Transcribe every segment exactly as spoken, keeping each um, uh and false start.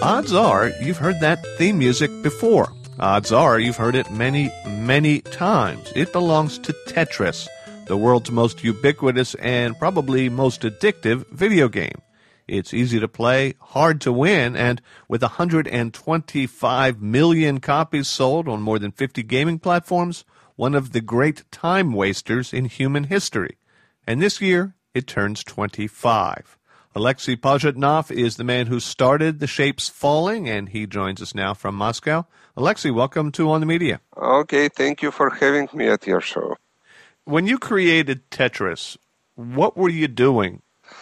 Odds are you've heard that theme music before. Odds are you've heard it many, many times. It belongs to Tetris, the world's most ubiquitous and probably most addictive video game. It's easy to play, hard to win, and with one hundred twenty-five million copies sold on more than fifty gaming platforms, one of the great time wasters in human history. And this year, it turns twenty-five. Alexei Pajitnov is the man who started The Shapes Falling, and he joins us now from Moscow. Alexei, welcome to On the Media. Okay, thank you for having me at your show. When you created Tetris, what were you doing?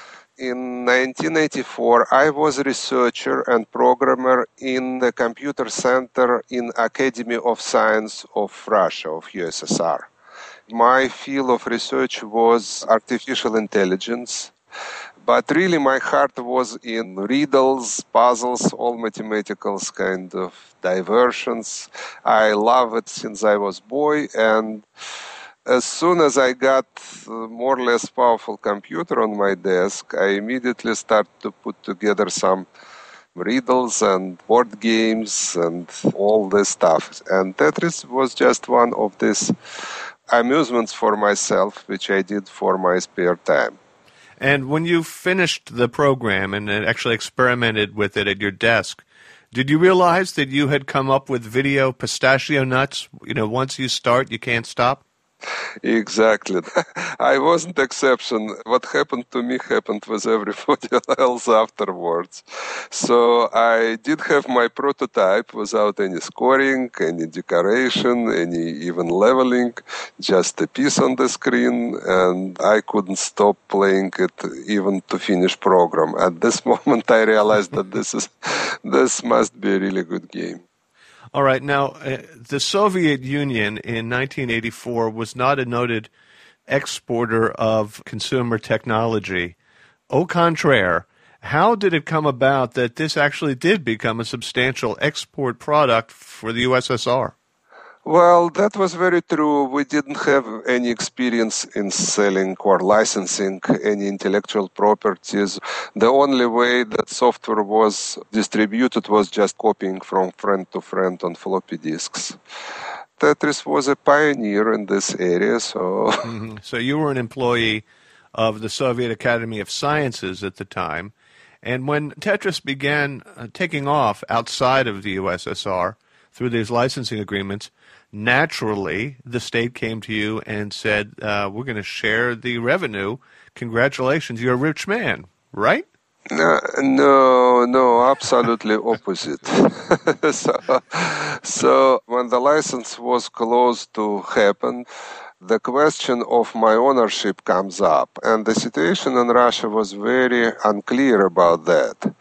In nineteen eighty-four, I was a researcher and programmer in the computer center in Academy of Science of Russia, of U S S R. My field of research was artificial intelligence. But really, my heart was in riddles, puzzles, all mathematical kind of diversions. I love it since I was a boy, and as soon as I got a more or less powerful computer on my desk, I immediately started to put together some riddles and board games and all this stuff. And Tetris was just one of these amusements for myself, which I did for my spare time. And when you finished the program and actually experimented with it at your desk, did you realize that you had come up with video pistachio nuts? You know, once you start, you can't stop? Exactly. I wasn't the exception. What happened to me happened with everybody else afterwards. So I did have my prototype without any scoring, any decoration, any even leveling, just a piece on the screen, and I couldn't stop playing it even to finish program. At this moment, I realized that this is this must be a really good game. All right. Now, uh, the Soviet Union in nineteen eighty-four was not a noted exporter of consumer technology. Au contraire, how did it come about that this actually did become a substantial export product for the U S S R? Well, that was very true. We didn't have any experience in selling or licensing any intellectual properties. The only way that software was distributed was just copying from friend to friend on floppy disks. Tetris was a pioneer in this area, so... Mm-hmm. So you were an employee of the Soviet Academy of Sciences at the time, and when Tetris began uh, taking off outside of the U S S R through these licensing agreements, naturally, the state came to you and said, uh, we're going to share the revenue. Congratulations, you're a rich man, right? No, no, no, absolutely opposite. so, so when the license was close to happen, the question of my ownership comes up. And the situation in Russia was very unclear about that.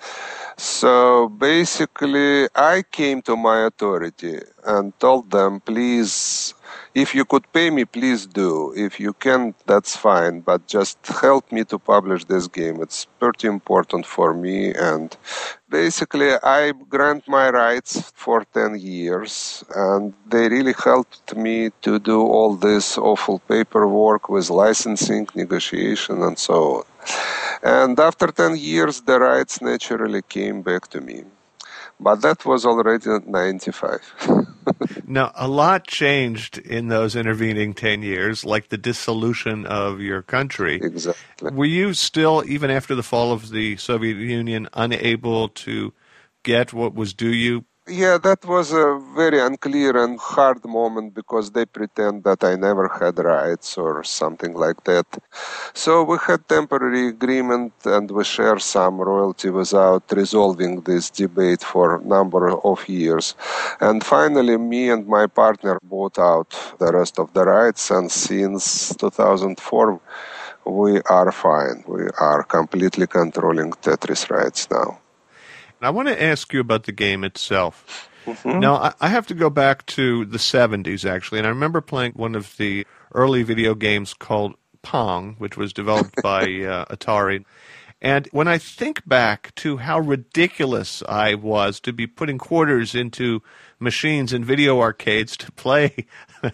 So basically, I came to my authority and told them, please, if you could pay me, please do. If you can't, that's fine, but just help me to publish this game. It's pretty important for me. And basically, I grant my rights for ten years, and they really helped me to do all this awful paperwork with licensing, negotiation, and so on. And after ten years, the rights naturally came back to me. But that was already ninety-five. Now, a lot changed in those intervening ten years, like the dissolution of your country. Exactly. Were you still, even after the fall of the Soviet Union, unable to get what was due you? Yeah, that was a very unclear and hard moment because they pretend that I never had rights or something like that. So we had temporary agreement and we share some royalty without resolving this debate for a number of years. And finally, me and my partner bought out the rest of the rights, and since two thousand four, we are fine. We are completely controlling Tetris rights now. I want to ask you about the game itself. Mm-hmm. Now, I, I have to go back to the seventies, actually, and I remember playing one of the early video games called Pong, which was developed by uh, Atari. And when I think back to how ridiculous I was to be putting quarters into machines in video arcades to play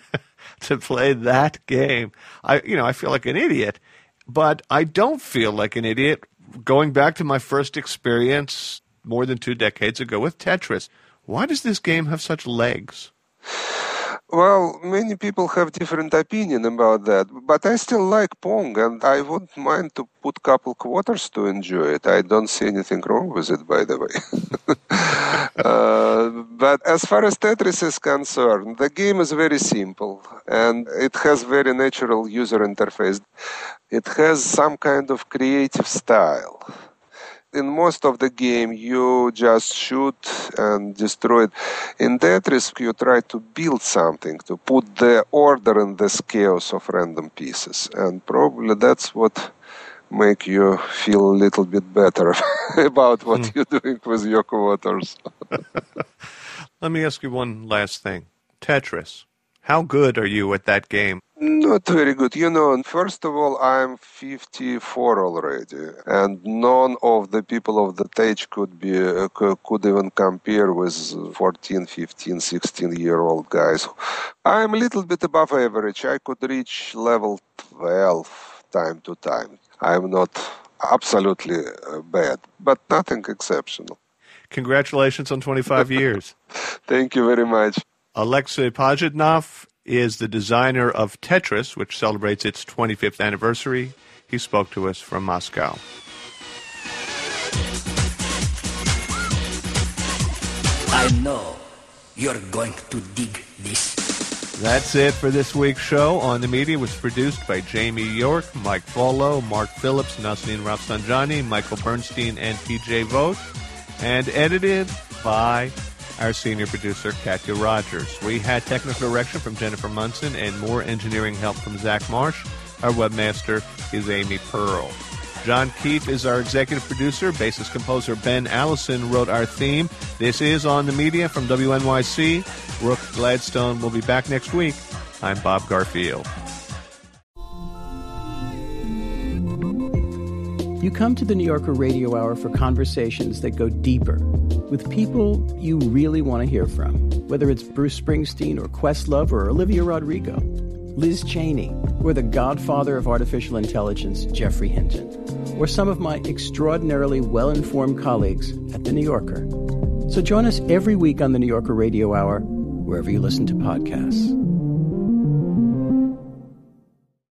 to play that game, I you know I feel like an idiot. But I don't feel like an idiot going back to my first experience more than two decades ago with Tetris. Why does this game have such legs? Well, many people have different opinion about that, but I still like Pong, and I wouldn't mind to put couple quarters to enjoy it. I don't see anything wrong with it, by the way. uh, but as far as Tetris is concerned, the game is very simple, and it has very natural user interface. It has some kind of creative style. In most of the game, you just shoot and destroy it. In Tetris, you try to build something, to put the order in this chaos of random pieces. And probably that's what make you feel a little bit better about what mm. you're doing with your quarters. Let me ask you one last thing. Tetris. How good are you at that game? Not very good. You know, first of all, I'm fifty-four already, and none of the people of that age could be uh, could even compare with fourteen, fifteen, sixteen-year-old guys. I'm a little bit above average. I could reach level twelve time to time. I'm not absolutely bad, but nothing exceptional. Congratulations on twenty-five years. Thank you very much. Alexei Pajitnov is the designer of Tetris, which celebrates its twenty-fifth anniversary. He spoke to us from Moscow. I know you're going to dig this. That's it for this week's show. On the Media was produced by Jamie York, Mike Follow, Mark Phillips, Nasreen Rafsanjani, Michael Bernstein, and T J Vogt, and edited by our senior producer, Katya Rogers. We had technical direction from Jennifer Munson and more engineering help from Zach Marsh. Our webmaster is Amy Pearl. John Keefe is our executive producer. Bassist composer Ben Allison wrote our theme. This is On the Media from W N Y C. Brooke Gladstone will be back next week. I'm Bob Garfield. You come to the New Yorker Radio Hour for conversations that go deeper with people you really want to hear from, whether it's Bruce Springsteen or Questlove or Olivia Rodrigo, Liz Cheney, or the godfather of artificial intelligence, Jeffrey Hinton, or some of my extraordinarily well-informed colleagues at The New Yorker. So join us every week on the New Yorker Radio Hour, wherever you listen to podcasts.